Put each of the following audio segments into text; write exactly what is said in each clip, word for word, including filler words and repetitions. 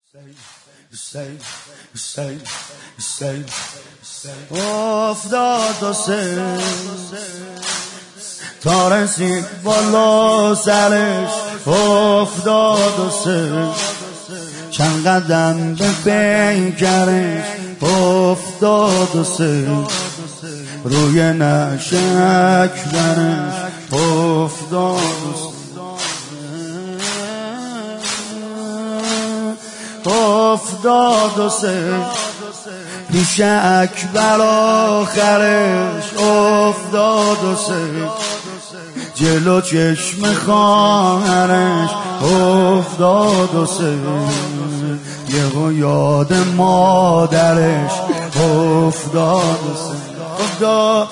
افتاد و سه تا رسید بالا سرش، افتاد و سه چند قدم به پیکرش، افتاد و سه روی نعش اکبرش، افتاد و سه افتاد و سه پیش اکبر آخرش، افتاد و سه جلو چشم خواهرش، افتاد و سه یهو یاد مادرش، افتاد و سه خدا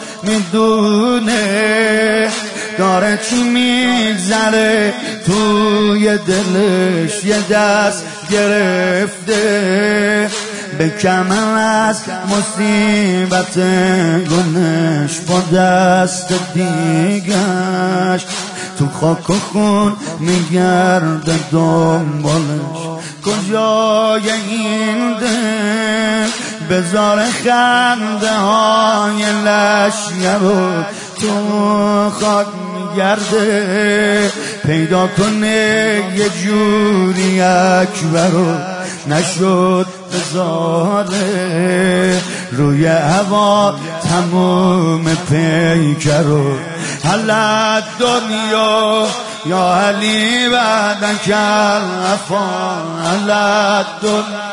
میدونه داره چی میگذره توی دلش، یه دست گرفته به کمر از مصیبت گنش، با دست دیگش تو خاک و خون میگرده دنبالش. کجای این دل بذار خنده های لشگر رو تو خاک میگرده، پیدا کنه یه جوری اکبر رو نشد بذاره روی هوا تموم پیکر رو. حلت دنیا یا علی بعدک الوفا، حلت دنیا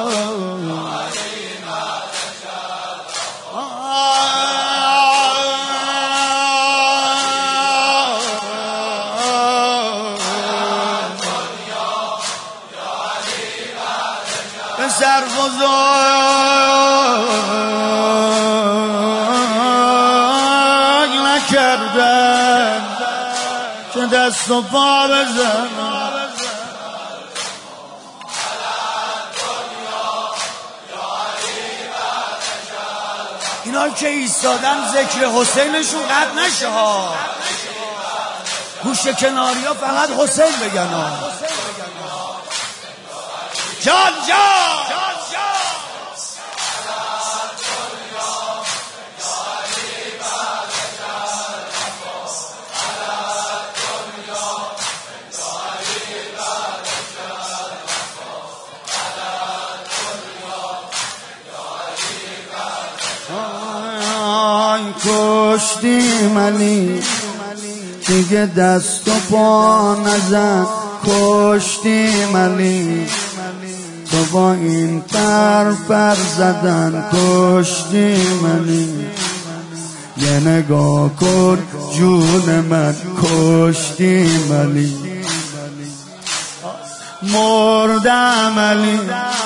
سر بزرگ نکردن که دست و پا بزن. اینا که ایستادن ذکر حسینشون قطع نشه ها، گوش کناری ها فقط حسین بگن ها. جان جان کشتی منی دیگه دست و پا نزن، کشتی منی تو با این پر پر زدن، کشتی منی یه نگاه کن جون من، کشتی منی مردم علی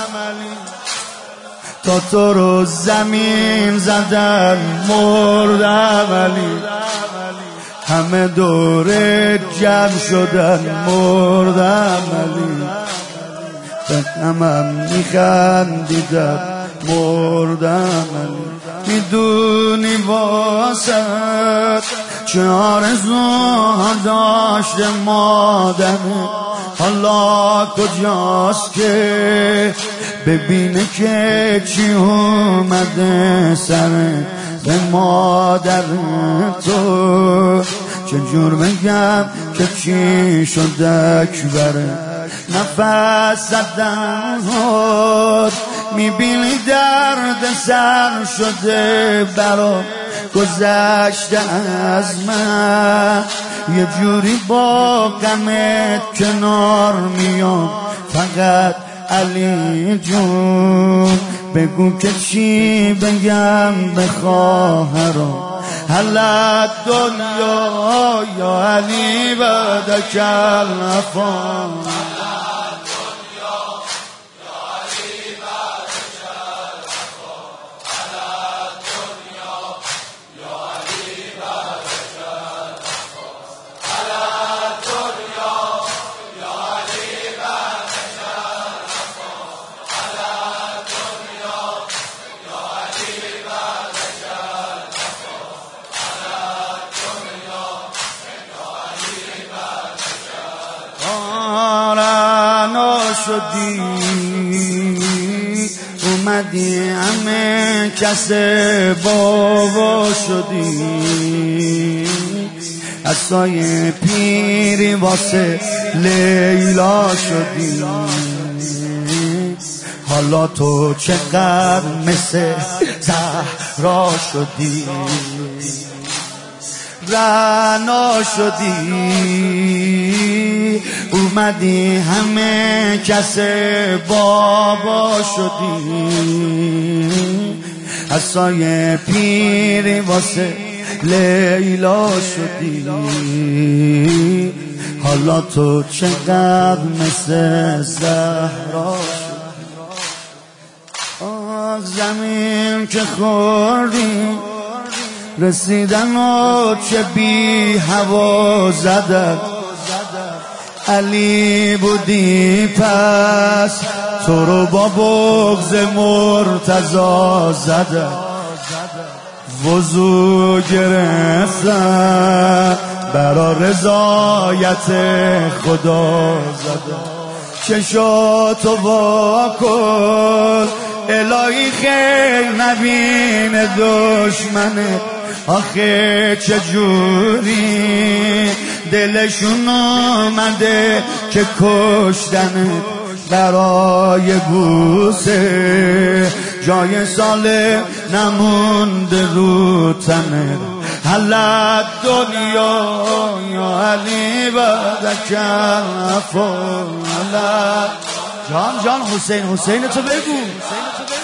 تا تو رو زمین زدن، مردم علی همه دوره جمع شدن، مردم علی به همم میخندیدم، مردم علی میدونی واسه چه آرزو داشته مادمه، حالا کجاست که ببینه که چی اومده سر به مادر تو. چجور بگم که چی شده اکبره، نفس زدن هد میبینی درد سر شده برام گذشته از من، یه جوری با غمت کنار میام فقط علی جون. بگو که چی بگم به خواهرم، حلت دنیا یا علی بعدک الوفا. شدی اومدی همه کس بابا شدی، از سایه پیری واسه لیلا شدی. حالا تو چقدر مثل زهرا شدی، رعنا شدی. اومدی همه کس بابا شدی، از سایه پیری واسه لیلا شدی. حالا تو چقدر مثل زهرا شدی. آه زمین که خوردی رسیدن و چه بی هوا زدد، علی بودی پس تو رو با بغض مرتضی زدد. وضو گرفتن برا رضایت خدا زدن. چشاتو وا کن الهی خیر نبین دشمنه، آخه چجوری دلشون آمده که کشتنه. برای بوسه جای ساله نمونده رو تنه. حلت دنیا یا علی بعدک العفو. جان جان حسین حسین تو بگو.